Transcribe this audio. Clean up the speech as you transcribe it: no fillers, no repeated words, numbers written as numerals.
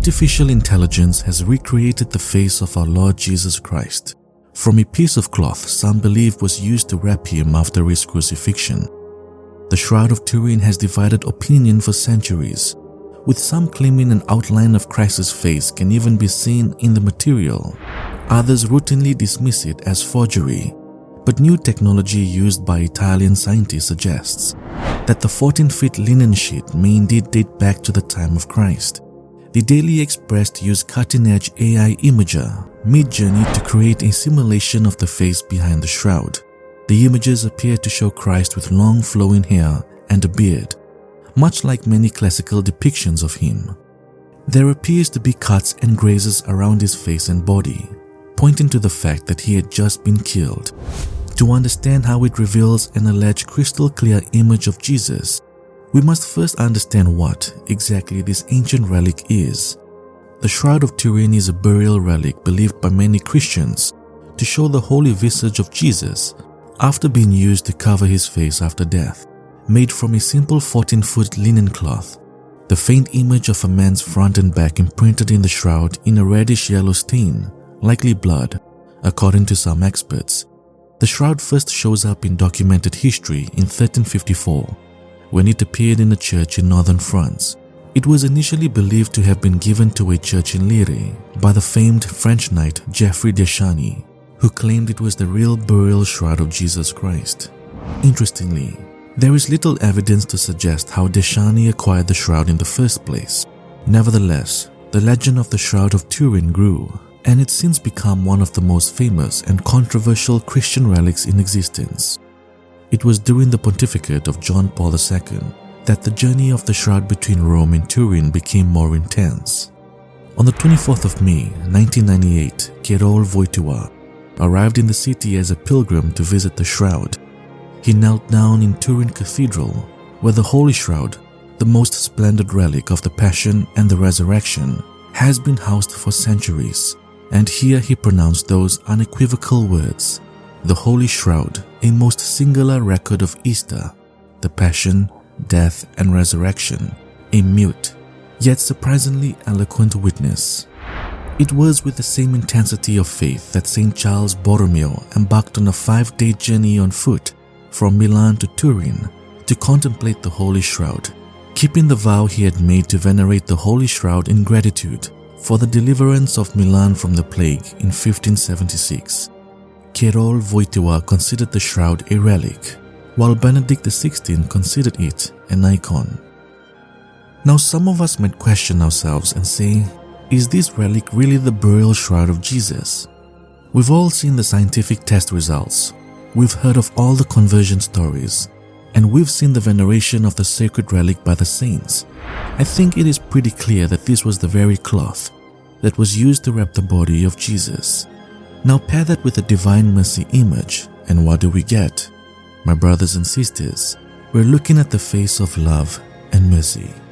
artificial intelligence has recreated the face of our Lord Jesus Christ from a piece of cloth some believe was used to wrap him after his crucifixion. The Shroud of Turin has divided opinion for centuries, with some claiming an outline of Christ's face can even be seen in the material. Others routinely dismiss it as forgery, but new technology used by Italian scientists suggests that the 14-foot linen sheet may indeed date back to the time of Christ. The Daily Express used cutting-edge AI imager Midjourney to create a simulation of the face behind the shroud. The images appear to show Christ with long flowing hair and a beard, much like many classical depictions of him. There appears to be cuts and grazes around his face and body, pointing to the fact that he had just been killed. To understand how it reveals an alleged crystal-clear image of Jesus, we must first understand what exactly this ancient relic is. The Shroud of Turin is a burial relic believed by many Christians to show the holy visage of Jesus after being used to cover his face after death. Made from a simple 14-foot linen cloth, the faint image of a man's front and back imprinted in the shroud in a reddish-yellow stain, likely blood, according to some experts. The shroud first shows up in documented history in 1354, when it appeared in a church in northern France. It was initially believed to have been given to a church in Lille by the famed French knight Geoffroy de Charny, who claimed it was the real burial shroud of Jesus Christ. Interestingly, there is little evidence to suggest how de Charny acquired the shroud in the first place. Nevertheless, the legend of the Shroud of Turin grew, and it's since become one of the most famous and controversial Christian relics in existence. It was during the pontificate of John Paul II that the journey of the shroud between Rome and Turin became more intense. On the 24th of May, 1998, Karol Wojtyła arrived in the city as a pilgrim to visit the shroud. He knelt down in Turin Cathedral, where the Holy Shroud, the most splendid relic of the Passion and the Resurrection, has been housed for centuries, and here he pronounced those unequivocal words: "The Holy Shroud, a most singular record of Easter, the Passion, death, and resurrection, a mute, yet surprisingly eloquent witness." It was with the same intensity of faith that St. Charles Borromeo embarked on a 5-day journey on foot from Milan to Turin to contemplate the Holy Shroud, keeping the vow he had made to venerate the Holy Shroud in gratitude for the deliverance of Milan from the plague in 1576. Karol Wojtyła considered the shroud a relic, while Benedict XVI considered it an icon. Now, some of us might question ourselves and say, is this relic really the burial shroud of Jesus? We've all seen the scientific test results, we've heard of all the conversion stories, and we've seen the veneration of the sacred relic by the saints. I think it is pretty clear that this was the very cloth that was used to wrap the body of Jesus. Now pair that with the Divine Mercy image, and what do we get? My brothers and sisters, we're looking at the face of love and mercy.